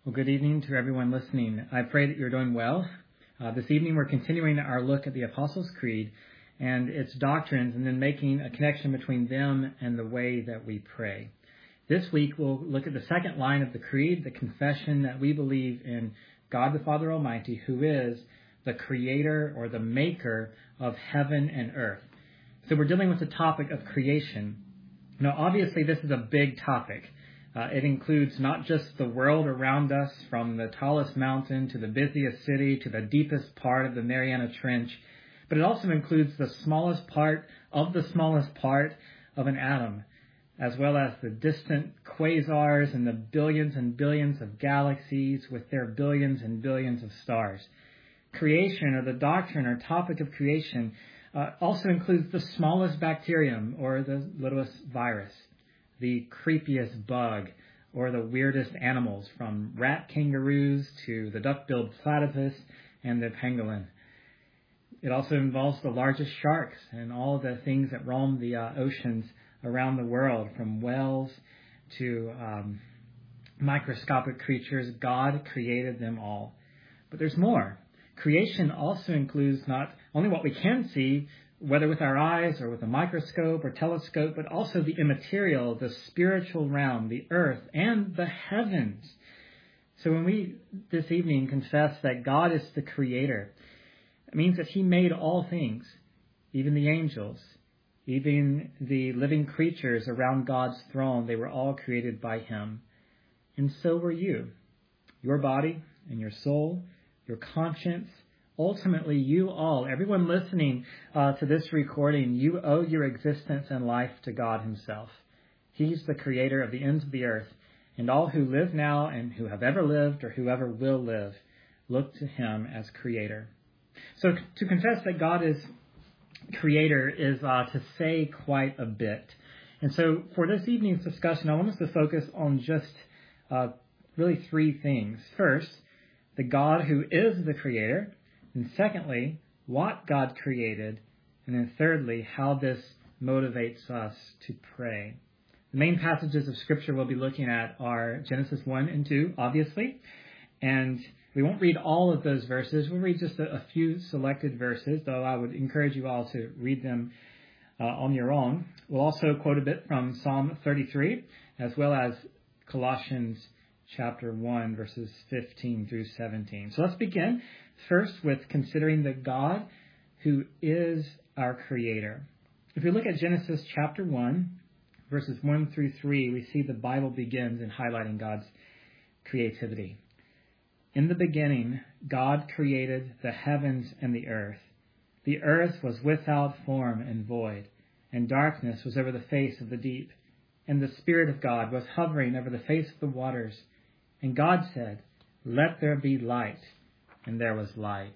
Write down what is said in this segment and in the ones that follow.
Well, good evening to everyone listening. I pray that you're doing well. This evening we're continuing our look at the Apostles' Creed and its doctrines and then making a connection between them and the way that we pray. This week we'll look at the second line of the Creed, the confession that we believe in God the Father Almighty, who is the creator or the maker of heaven and earth. So we're dealing with the topic of creation. Now, obviously this is a big topic. It includes not just the world around us, from the tallest mountain to the busiest city to the deepest part of the Mariana Trench, but it also includes the smallest part of an atom, as well as the distant quasars and the billions and billions of galaxies with their billions and billions of stars. Creation, or the doctrine or topic of creation, also includes the smallest bacterium or the littlest virus, the creepiest bug, or the weirdest animals, from rat kangaroos to the duck-billed platypus and the pangolin. It also involves the largest sharks and all the things that roam the oceans around the world, from whales to microscopic creatures. God created them all. But there's more. Creation also includes not only what we can see, whether with our eyes or with a microscope or telescope, but also the immaterial, the spiritual realm, the earth, and the heavens. So when we this evening confess that God is the creator, it means that he made all things, even the angels, even the living creatures around God's throne. They were all created by him. And so were you. Your body and your soul, your conscience. Ultimately, you all, everyone listening to this recording, you owe your existence and life to God himself. He's the creator of the ends of the earth, and all who live now and who have ever lived or whoever will live look to him as creator. So to confess that God is creator is to say quite a bit. And so for this evening's discussion, I want us to focus on just really three things. First, the God who is the creator. And secondly, what God created. And then thirdly, how this motivates us to pray. The main passages of Scripture we'll be looking at are Genesis 1 and 2, obviously. And we won't read all of those verses. We'll read just a few selected verses, though I would encourage you all to read them on your own. We'll also quote a bit from Psalm 33, as well as Colossians chapter 1, verses 15 through 17. So let's begin first with considering the God who is our creator. If we look at Genesis chapter 1, verses 1 through 3, we see the Bible begins in highlighting God's creativity. In the beginning, God created the heavens and the earth. The earth was without form and void, and darkness was over the face of the deep. And the Spirit of God was hovering over the face of the waters. And God said, "Let there be light." And there was light.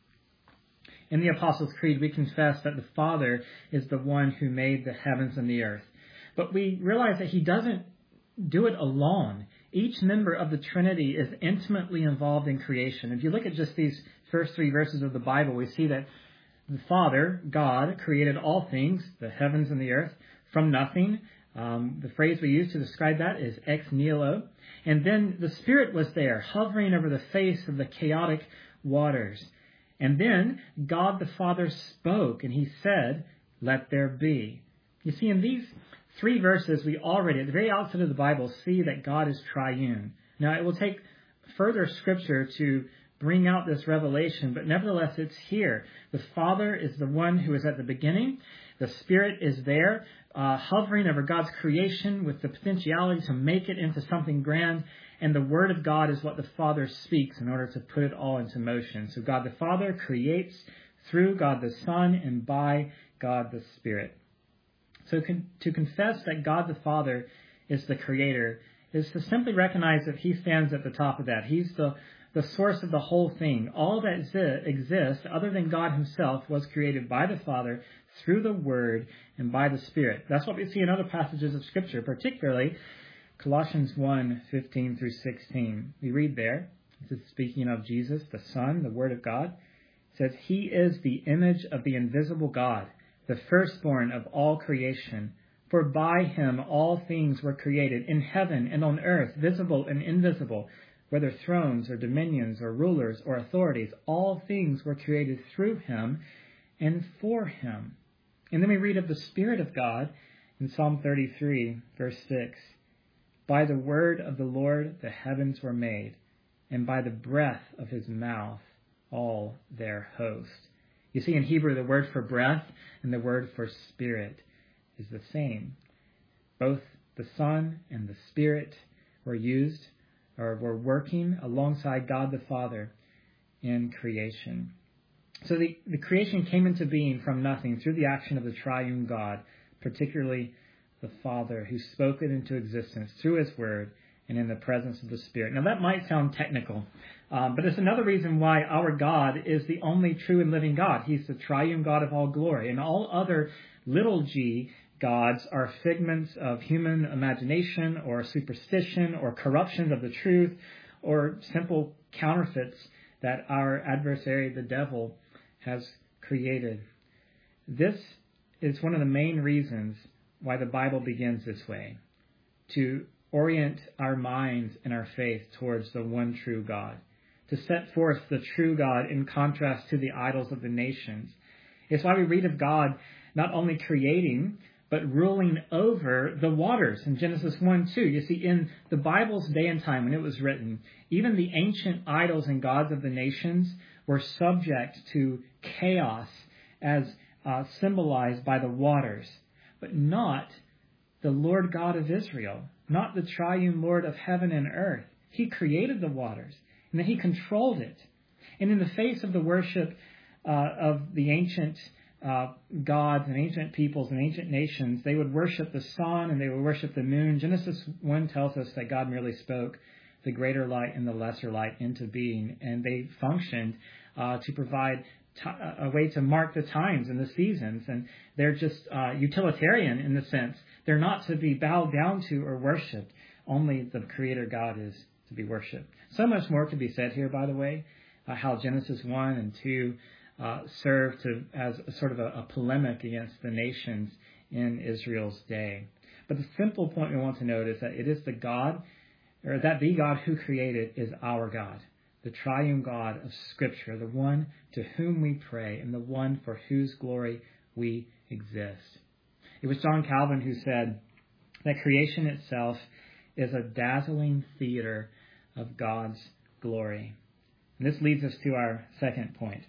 In the Apostles' Creed, we confess that the Father is the one who made the heavens and the earth. But we realize that he doesn't do it alone. Each member of the Trinity is intimately involved in creation. If you look at just these first three verses of the Bible, we see that the Father, God, created all things, the heavens and the earth, from nothing. The phrase we use to describe that is ex nihilo. And then the Spirit was there, hovering over the face of the chaotic waters. And then God the Father spoke, and he said, "Let there be." You see, in these three verses, we already, at the very outset of the Bible, see that God is triune. Now, it will take further Scripture to bring out this revelation, but nevertheless, it's here. The Father is the one who is at the beginning. The Spirit is there, hovering over God's creation with the potentiality to make it into something grand. And the Word of God is what the Father speaks in order to put it all into motion. So God the Father creates through God the Son and by God the Spirit. So to confess that God the Father is the creator is to simply recognize that he stands at the top of that. He's the source of the whole thing. All that exists, other than God himself, was created by the Father through the Word and by the Spirit. That's what we see in other passages of Scripture, particularly Colossians 1, 15 through 16. We read there, this is speaking of Jesus, the Son, the Word of God. It says, "He is the image of the invisible God, the firstborn of all creation. For by him all things were created, in heaven and on earth, visible and invisible, whether thrones or dominions or rulers or authorities. All things were created through him and for him. And then we read of the Spirit of God in Psalm 33, verse 6. By the word of the Lord the heavens were made, and by the breath of his mouth all their host. You see, in Hebrew, the word for breath and the word for spirit is the same. Both the Son and the Spirit were used or were working alongside God the Father in creation. So the creation came into being from nothing through the action of the triune God, particularly the Father, who spoke it into existence through his word and in the presence of the Spirit. Now that might sound technical, but it's another reason why our God is the only true and living God. He's the triune God of all glory, and all other little g gods are figments of human imagination or superstition or corruptions of the truth or simple counterfeits that our adversary, the devil, has created. This is one of the main reasons why the Bible begins this way, to orient our minds and our faith towards the one true God, to set forth the true God in contrast to the idols of the nations. It's why we read of God not only creating, but ruling over the waters in Genesis 1:2. You see, in the Bible's day and time when it was written, even the ancient idols and gods of the nations were subject to chaos as symbolized by the waters, but not the Lord God of Israel, not the triune Lord of heaven and earth. He created the waters, and then he controlled it. And in the face of the worship of the ancient gods and ancient peoples and ancient nations, they would worship the sun and they would worship the moon. Genesis 1 tells us that God merely spoke the greater light and the lesser light into being, and they functioned to provide a way to mark the times and the seasons, and they're just utilitarian in the sense. They're not to be bowed down to or worshipped. Only the Creator God is to be worshipped. So much more could be said here, by the way, how Genesis 1 and 2 serve as a sort of a polemic against the nations in Israel's day. But the simple point we want to note is that it is the God who created is our God, the triune God of Scripture, the one to whom we pray and the one for whose glory we exist. It was John Calvin who said that creation itself is a dazzling theater of God's glory. And this leads us to our second point.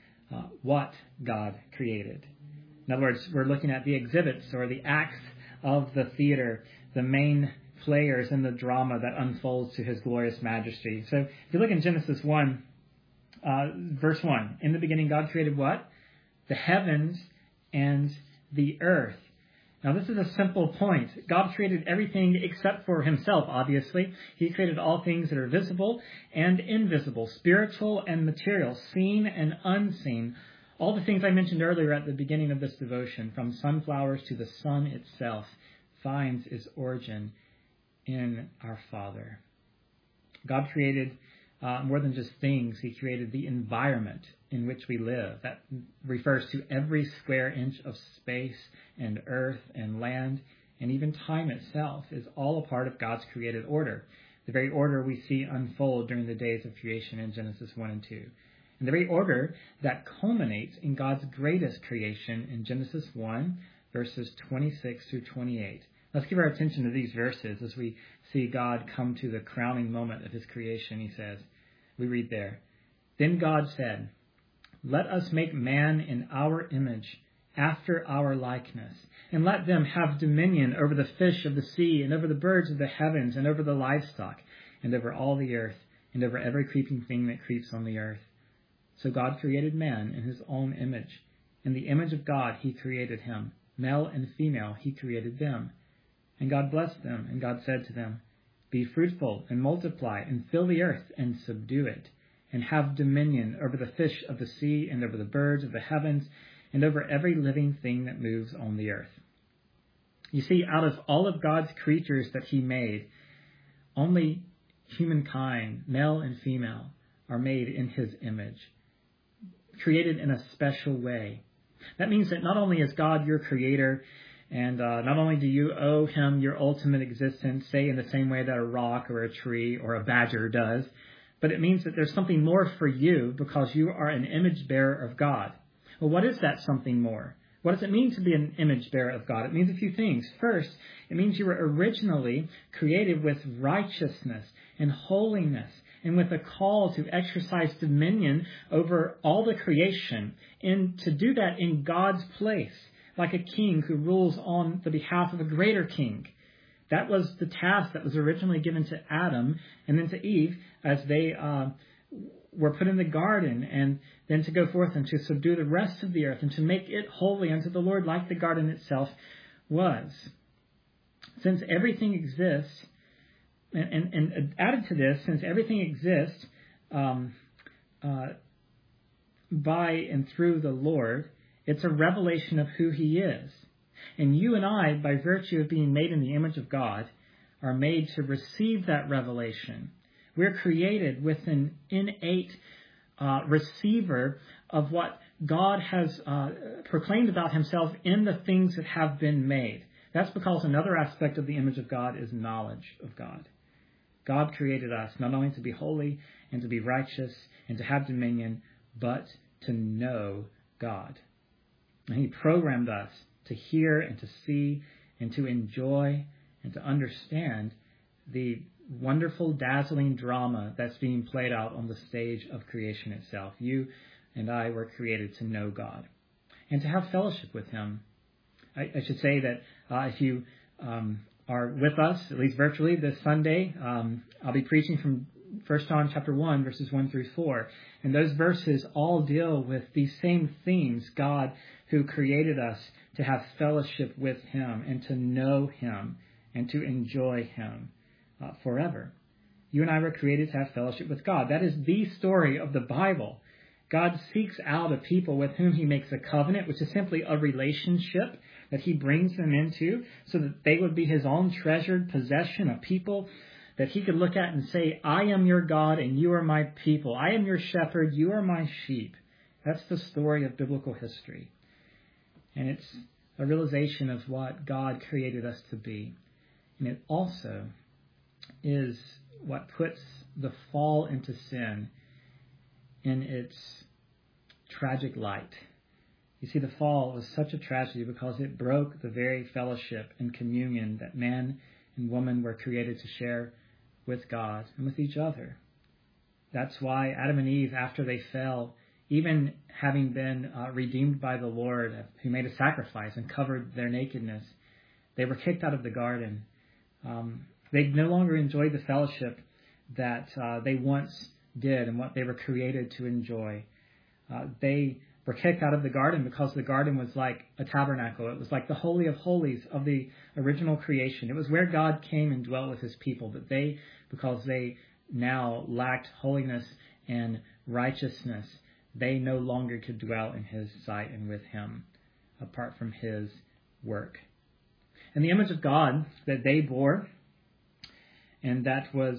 What God created. In other words, we're looking at the exhibits or the acts of the theater, the main players in the drama that unfolds to his glorious majesty. So if you look in Genesis 1, verse 1, in the beginning God created what? The heavens and the earth. Now this is a simple point. God created everything except for himself, obviously. He created all things that are visible and invisible, spiritual and material, seen and unseen. All the things I mentioned earlier at the beginning of this devotion, from sunflowers to the sun itself, finds its origin in our Father. God created more than just things. He created the environment in which we live. That refers to every square inch of space and earth and land, and even time itself is all a part of God's created order, the very order we see unfold during the days of creation in Genesis 1 and 2, and the very order that culminates in God's greatest creation in Genesis 1, verses 26 through 28. Let's give our attention to these verses as we see God come to the crowning moment of his creation. He says, we read there, "Then God said, 'Let us make man in our image, after our likeness, and let them have dominion over the fish of the sea, and over the birds of the heavens, and over the livestock, and over all the earth, and over every creeping thing that creeps on the earth.' So God created man in his own image. In the image of God he created him. Male and female he created them. And God blessed them, and God said to them, 'Be fruitful and multiply, and fill the earth and subdue it, and have dominion over the fish of the sea, and over the birds of the heavens, and over every living thing that moves on the earth.'" You see, out of all of God's creatures that he made, only humankind, male and female, are made in his image, created in a special way. That means that not only is God your creator And not only do you owe him your ultimate existence, say in the same way that a rock or a tree or a badger does, but it means that there's something more for you because you are an image bearer of God. Well, what is that something more? What does it mean to be an image bearer of God? It means a few things. First, it means you were originally created with righteousness and holiness and with a call to exercise dominion over all the creation, and to do that in God's place, like a king who rules on the behalf of a greater king. That was the task that was originally given to Adam and then to Eve as they were put in the garden, and then to go forth and to subdue the rest of the earth and to make it holy unto the Lord like the garden itself was. Since everything exists, and added to this, since everything exists by and through the Lord, it's a revelation of who he is. And you and I, by virtue of being made in the image of God, are made to receive that revelation. We're created with an innate receiver of what God has proclaimed about himself in the things that have been made. That's because another aspect of the image of God is knowledge of God. God created us not only to be holy and to be righteous and to have dominion, but to know God. And he programmed us to hear and to see and to enjoy and to understand the wonderful, dazzling drama that's being played out on the stage of creation itself. You and I were created to know God and to have fellowship with him. I should say that if you are with us, at least virtually, this Sunday, I'll be preaching from 1 John chapter 1, verses 1 through 4. And those verses all deal with these same themes. God who created us to have fellowship with him and to know him and to enjoy him forever. You and I were created to have fellowship with God. That is the story of the Bible. God seeks out a people with whom he makes a covenant, which is simply a relationship that he brings them into so that they would be his own treasured possession, a people that he could look at and say, I am your God and you are my people. I am your shepherd, you are my sheep. That's the story of biblical history. And it's a realization of what God created us to be. And it also is what puts the fall into sin in its tragic light. You see, the fall was such a tragedy because it broke the very fellowship and communion that man and woman were created to share with God and with each other. That's why Adam and Eve, after they fell, even having been redeemed by the Lord, who made a sacrifice and covered their nakedness, they were kicked out of the garden. They no longer enjoyed the fellowship that they once did and what they were created to enjoy. They were kicked out of the garden because the garden was like a tabernacle. It was like the Holy of Holies of the original creation. It was where God came and dwelt with his people. But they, because they now lacked holiness and righteousness, they no longer could dwell in his sight and with him apart from his work. And the image of God that they bore and that was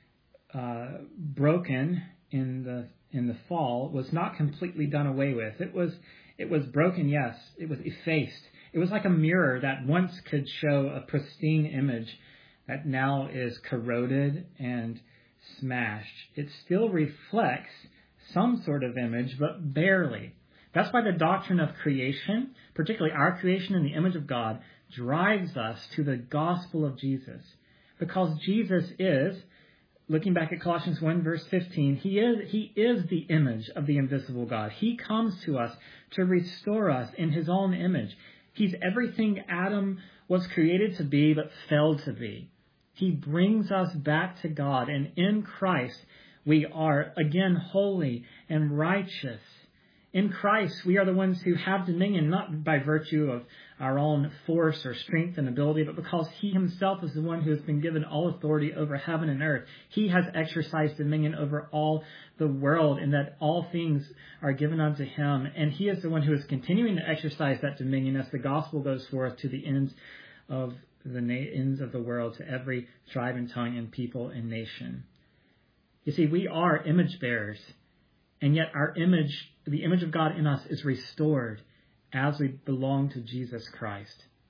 broken in the fall was not completely done away with. It was broken, yes. It was effaced. It was like a mirror that once could show a pristine image that now is corroded and smashed. It still reflects some sort of image, but barely. That's why the doctrine of creation, particularly our creation in the image of God, drives us to the gospel of Jesus. Because Jesus is, looking back at Colossians 1 verse 15, he is the image of the invisible God. He comes to us to restore us in his own image. He's everything Adam was created to be but failed to be. He brings us back to God, and in Christ we are again holy and righteous. In Christ, we are the ones who have dominion, not by virtue of our own force or strength and ability, but because he himself is the one who has been given all authority over heaven and earth. He has exercised dominion over all the world, and that all things are given unto him. And he is the one who is continuing to exercise that dominion as the gospel goes forth to the ends of the world, to every tribe and tongue and people and nation. You see, we are image bearers, and yet our image, the image of God in us, is restored as we belong to Jesus Christ.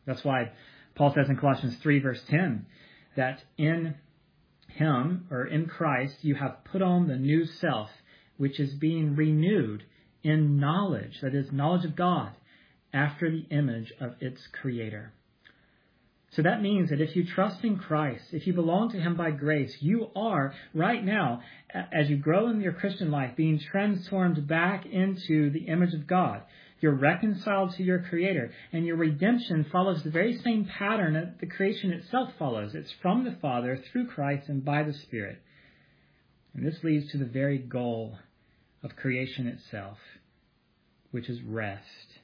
That's why Paul says in Colossians 3, verse 10, that in him, or in Christ, you have put on the new self, which is being renewed in knowledge, that is, knowledge of God, after the image of its Creator. So that means that if you trust in Christ, if you belong to him by grace, you are right now, as you grow in your Christian life, being transformed back into the image of God. You're reconciled to your Creator, and your redemption follows the very same pattern that the creation itself follows. It's from the Father, through Christ, and by the Spirit. And this leads to the very goal of creation itself, which is rest.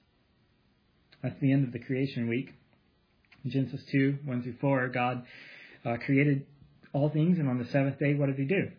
That's the end of the creation week. In Genesis 2, 1 through 4, God created all things, and on the seventh day, what did he do?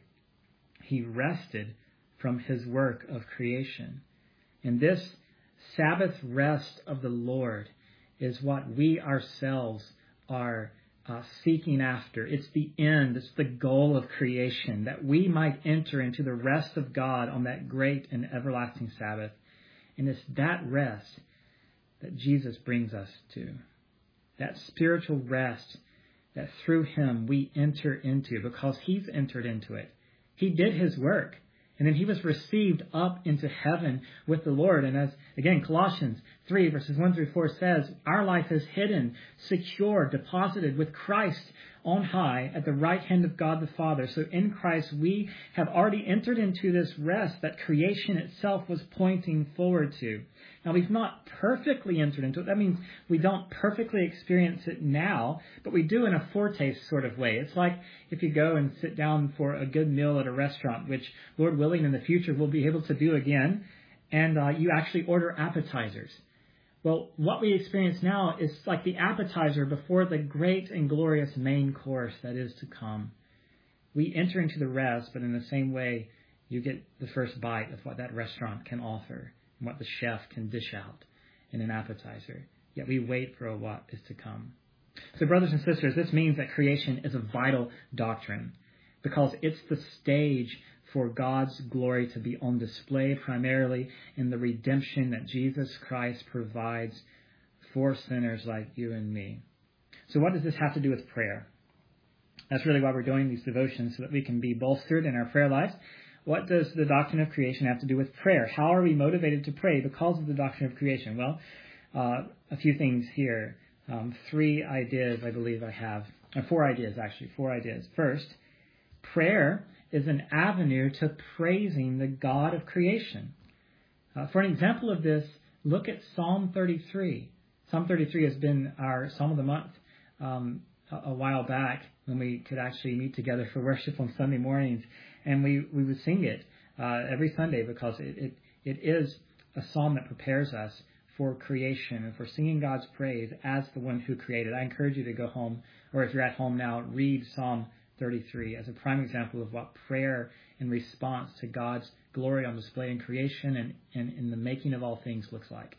He rested from his work of creation. And this Sabbath rest of the Lord is what we ourselves are seeking after. It's the end, it's the goal of creation, that we might enter into the rest of God on that great and everlasting Sabbath. And it's that rest that Jesus brings us to. That spiritual rest that through him we enter into, because he's entered into it. He did his work, and then he was received up into heaven with the Lord. And as, again, Colossians 3, verses 1 through 4 says, our life is hidden, secure, deposited with Christ on high at the right hand of God the Father. So in Christ we have already entered into this rest that creation itself was pointing forward to. Now, we've not perfectly entered into it. That means we don't perfectly experience it now, but we do in a foretaste sort of way. It's like if you go and sit down for a good meal at a restaurant, which, Lord willing, in the future we'll be able to do again, and you actually order appetizers. Well, what we experience now is like the appetizer before the great and glorious main course that is to come. We enter into the rest, but in the same way, you get the first bite of what that restaurant can offer, what the chef can dish out in an appetizer. Yet we wait for what is to come. So brothers and sisters, this means that creation is a vital doctrine, because it's the stage for God's glory to be on display, primarily in the redemption that Jesus Christ provides for sinners like you and me. So what does this have to do with prayer? That's really why we're doing these devotions, so that we can be bolstered in our prayer lives. What does the doctrine of creation have to do with prayer? How are we motivated to pray because of the doctrine of creation? Well, a few things here. 3 ideas, I believe I have. 4 ideas, actually. 4 ideas. First, prayer is an avenue to praising the God of creation. For an example of this, look at Psalm 33. Psalm 33 has been our Psalm of the Month a while back, when we could actually meet together for worship on Sunday mornings. And we would sing it every Sunday, because it is a psalm that prepares us for creation and for singing God's praise as the one who created. I encourage you to go home, or if you're at home now, read Psalm 33 as a prime example of what prayer in response to God's glory on display in creation and in the making of all things looks like.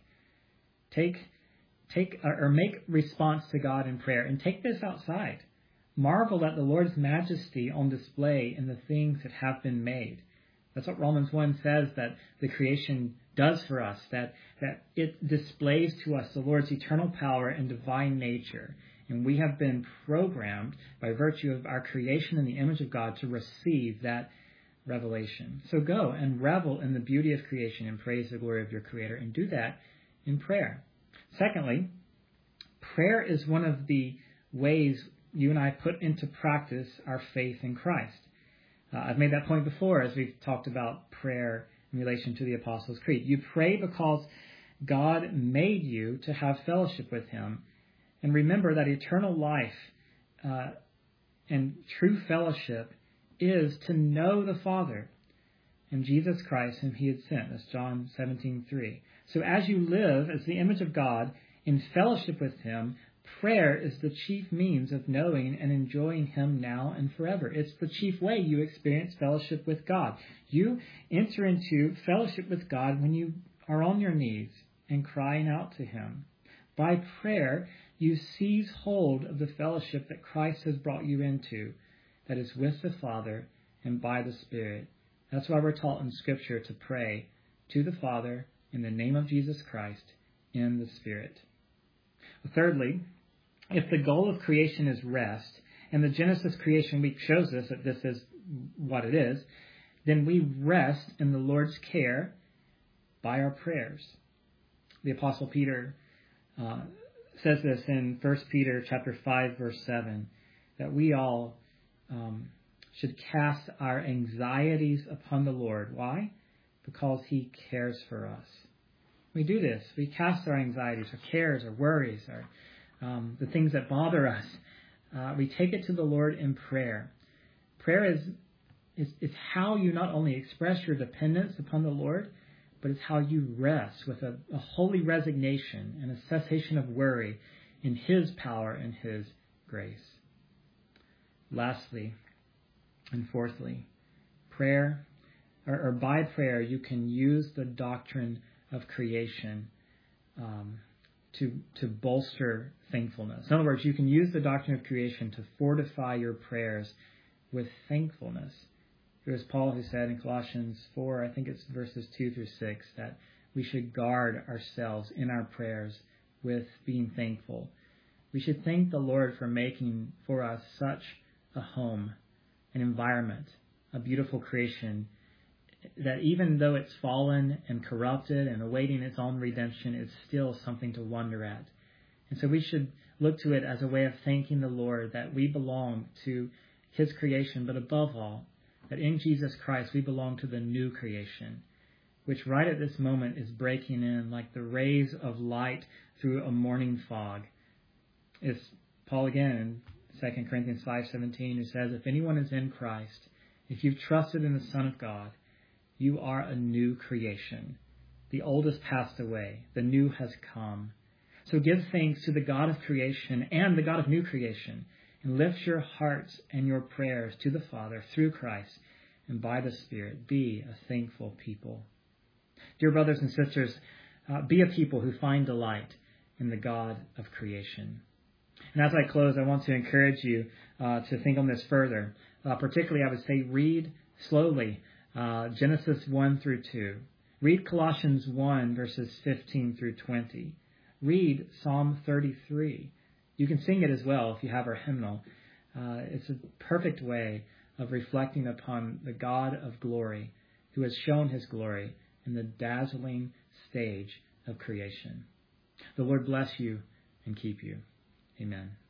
Make response to God in prayer, and take this outside. Marvel at the Lord's majesty on display in the things that have been made. That's what Romans 1 says that the creation does for us, that it displays to us the Lord's eternal power and divine nature. And we have been programmed by virtue of our creation in the image of God to receive that revelation. So go and revel in the beauty of creation and praise the glory of your Creator, and do that in prayer. Secondly, prayer is one of the ways you and I put into practice our faith in Christ. I've made that point before as we've talked about prayer in relation to the Apostles' Creed. You pray because God made you to have fellowship with him. And remember that eternal life and true fellowship is to know the Father and Jesus Christ whom he had sent. That's John 17:3. So as you live as the image of God in fellowship with him, prayer is the chief means of knowing and enjoying him now and forever. It's the chief way you experience fellowship with God. You enter into fellowship with God when you are on your knees and crying out to him. By prayer, you seize hold of the fellowship that Christ has brought you into, that is with the Father and by the Spirit. That's why we're taught in Scripture to pray to the Father in the name of Jesus Christ in the Spirit. Thirdly, if the goal of creation is rest, and the Genesis creation week shows us that this is what it is, then we rest in the Lord's care by our prayers. The Apostle Peter says this in 1 Peter chapter 5, verse 7, that we all should cast our anxieties upon the Lord. Why? Because he cares for us. We do this. We cast our anxieties, our cares, our worries, the things that bother us. We take it to the Lord in prayer. Prayer is how you not only express your dependence upon the Lord, but it's how you rest with a holy resignation and a cessation of worry in his power and his grace. Lastly, and fourthly, prayer, or by prayer, you can use the doctrine of creation to bolster thankfulness. In other words, you can use the doctrine of creation to fortify your prayers with thankfulness. It was Paul who said in Colossians 4, I think it's verses 2 through 6, that we should guard ourselves in our prayers with being thankful. We should thank the Lord for making for us such a home, an environment, a beautiful creation, that even though it's fallen and corrupted and awaiting its own redemption, it's still something to wonder at. And so we should look to it as a way of thanking the Lord that we belong to his creation, but above all, that in Jesus Christ we belong to the new creation, which right at this moment is breaking in like the rays of light through a morning fog. It's Paul again in 2 Corinthians 5:17 who says, if anyone is in Christ, if you've trusted in the Son of God, you are a new creation. The old has passed away. The new has come. So give thanks to the God of creation and the God of new creation, and lift your hearts and your prayers to the Father through Christ, and by the Spirit be a thankful people. Dear brothers and sisters, be a people who find delight in the God of creation. And as I close, I want to encourage you to think on this further. Particularly, I would say read slowly Genesis 1 through 2. Read Colossians 1, verses 15 through 20. Read Psalm 33. You can sing it as well if you have our hymnal. It's a perfect way of reflecting upon the God of glory who has shown his glory in the dazzling stage of creation. The Lord bless you and keep you. Amen.